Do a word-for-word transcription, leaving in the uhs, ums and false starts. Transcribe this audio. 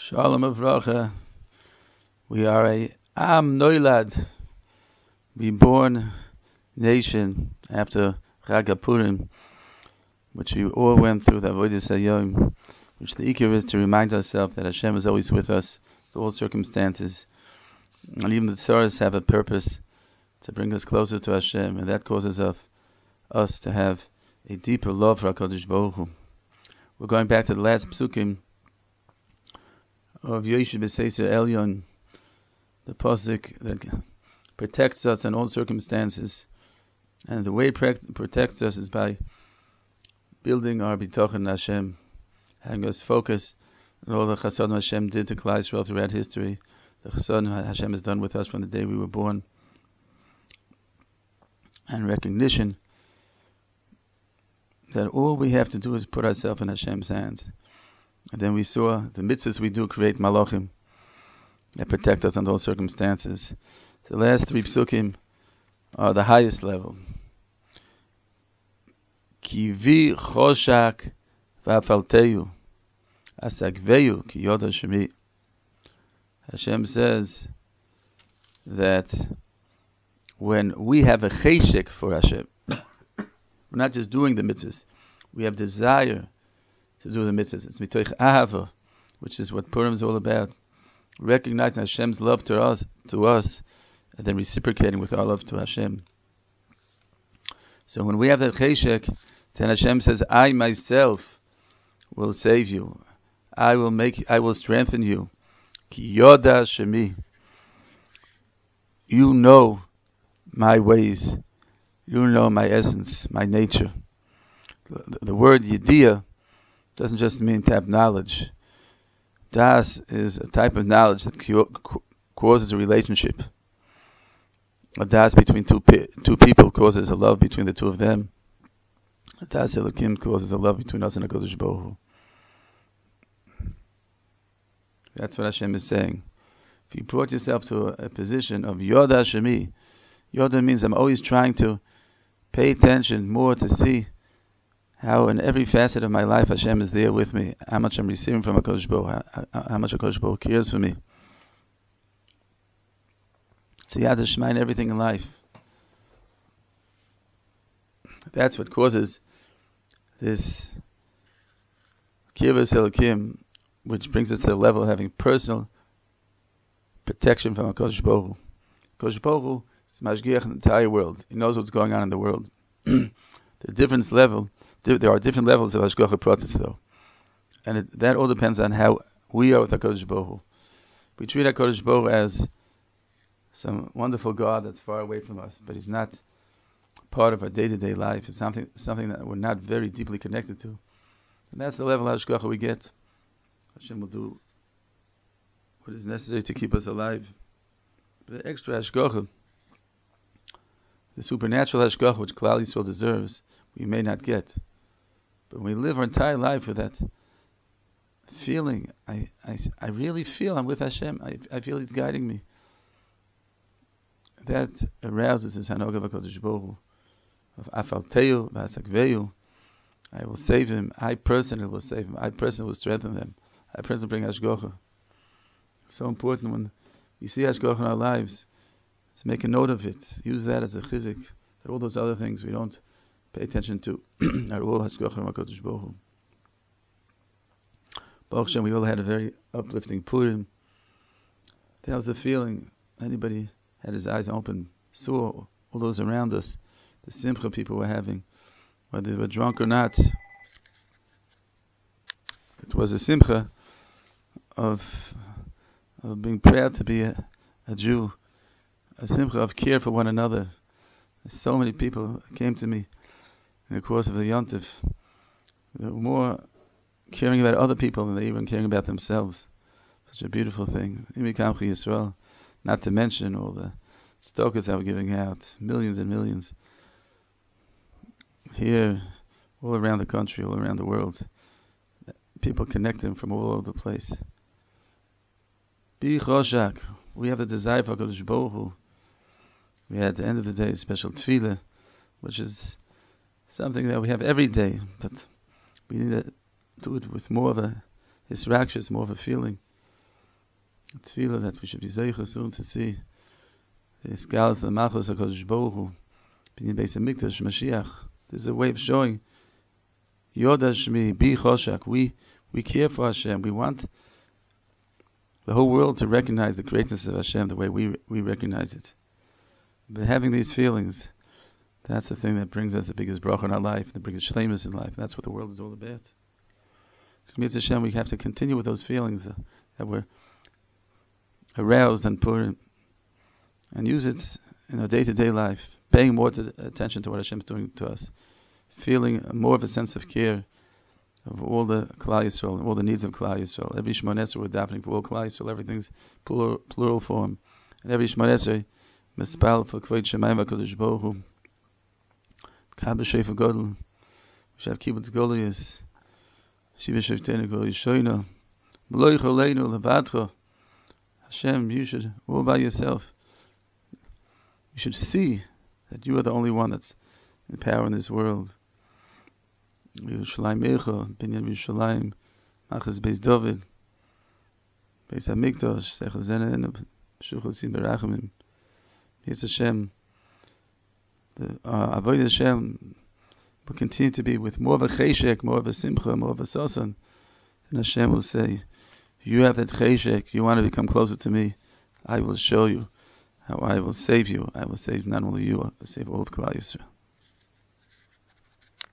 Shalom Avracha. We are a Am Noilad, reborn nation after Chag HaPurim, which we all went through the Avodas Hayom, which the Ikar is to remind ourselves that Hashem is always with us in all circumstances, and even the tzaras have a purpose to bring us closer to Hashem, and that causes us, us to have a deeper love for HaKadosh Baruch Hu. We're going back to the last psukim of Yoshe B'Sefer Elyon, the pasuk that protects us in all circumstances, and the way it protects us is by building our bitachon Hashem, having us focus on all the chasadim Hashem did to Klal Yisrael throughout history, the chasadim Hashem has done with us from the day we were born, and recognition that all we have to do is put ourselves in Hashem's hands. And then we saw the mitzvahs we do create malachim that protect us under all circumstances. The last three psukim are the highest level. Ki vi choshak va'afalteyu asagveyu ki yoda shemi. Hashem says that when we have a cheshek for Hashem, we're not just doing the mitzvahs, we have desire to do the mitzvahs. It's mitoich ahava, which is what Purim is all about. Recognizing Hashem's love to us, to us, and then reciprocating with our love to Hashem. So when we have that cheshek, then Hashem says, "I myself will save you. I will make. I will strengthen you. Ki yoda shemi. You know my ways. You know my essence, my nature." The, the word yediyah doesn't just mean to have knowledge. Das is a type of knowledge that causes a relationship. A das between two pe- two people causes a love between the two of them. A das Elokim causes a love between us and HaKadosh Baruch Hu. That's what Hashem is saying. If you brought yourself to a, a position of Yoda Shemi, Yoda means I'm always trying to pay attention more to see how in every facet of my life Hashem is there with me, how much I'm receiving from HaKadosh Baruch Hu, how, how much HaKadosh Baruch Hu cares for me. It's Yad Hashema in everything in life. That's what causes this Kirvas Elokim, which brings us to the level of having personal protection from HaKadosh Baruch Hu. HaKadosh Baruch Hu is Mashgiach in the entire world. He knows what's going on in the world. The difference level, there are different levels of Hashgacha Pratis though. And it, that all depends on how we are with HaKadosh Baruch Hu. We treat HaKadosh Baruch Hu as some wonderful God that's far away from us, but He's not part of our day-to-day life. It's something something that we're not very deeply connected to. And that's the level of Hashgacha we get. Hashem will do what is necessary to keep us alive. The extra Hashgacha, the supernatural hashgacha which Klal Yisrael deserves, we may not get. But when we live our entire life with that feeling, I, I, I really feel I'm with Hashem, I, I feel He's guiding me. That arouses this Hanoga v'Kodesh Baruch Hu, of Afalteyu v'Asakveyu. I will save him, I personally will save him, I personally will strengthen them, I personally bring hashgacha. So important when we see hashgacha in our lives. So make a note of it. Use that as a chizik. That all those other things we don't pay attention to are all hashgacha from HaKadosh Baruch Hu. Baruch Hashem, we all had a very uplifting Purim. That was the feeling. Anybody had his eyes open, saw all those around us, the simcha people were having, whether they were drunk or not. It was a simcha of, of being proud to be a, a Jew. A simcha of care for one another. So many people came to me in the course of the Yontif. They were more caring about other people than they even caring about themselves. Such a beautiful thing. Imikamchi Yisrael. Not to mention all the stokas that were giving out. Millions and millions. Here, all around the country, all around the world. People connecting from all over the place. Bi choshak. We have the desire for HaKadosh Baruch Hu. We had at the end of the day a special tefillah, which is something that we have every day, but we need to do it with more of a hisrakshus, more of a feeling. tefillah that we should be zeicha soon to see this galus the malchus HaKadosh Baruch Hu in Beis Hamikdash Mashiach. This is a way of showing Yoda Shmi Bi Choshak. We we care for Hashem. We want the whole world to recognize the greatness of Hashem the way we we recognize it. But having these feelings, that's the thing that brings us the biggest bracha in our life, the biggest shleimus in life. That's what the world is all about. Mitzvah Hashem, we have to continue with those feelings that, that were aroused and put and use it in our day-to-day life, paying more to, attention to what Hashem is doing to us, feeling more of a sense of care of all the Klal Yisrael, all the needs of Klal Yisrael. Every Shemona Esrei we're davening for all Klal Yisrael, everything's plural, plural form. And every Shemona Esrei, Mispal for Kvod Shemayim HaKadosh Baruch Hu, Kabel Shefer Godel, Shav Kibbutz Goliath, Shiva Shavtenu Gol Yishoyna, Meloi Choleinu Levadcha. Hashem, you should, all by yourself, you should see that you are the only one that's in power in this world. Yerushalayim Eicha, Binyan Yerushalayim, Machas Beis David, Beis Hamikdash, Seichel Zenen, Shuchel Sim Berachamim. It's Hashem. The uh, Avodah Hashem will continue to be with more of a cheshek, more of a simcha, more of a sasan. And Hashem will say, you have that cheshek, you want to become closer to me, I will show you how I will save you. I will save not only you, I will save all of Klal Yisrael.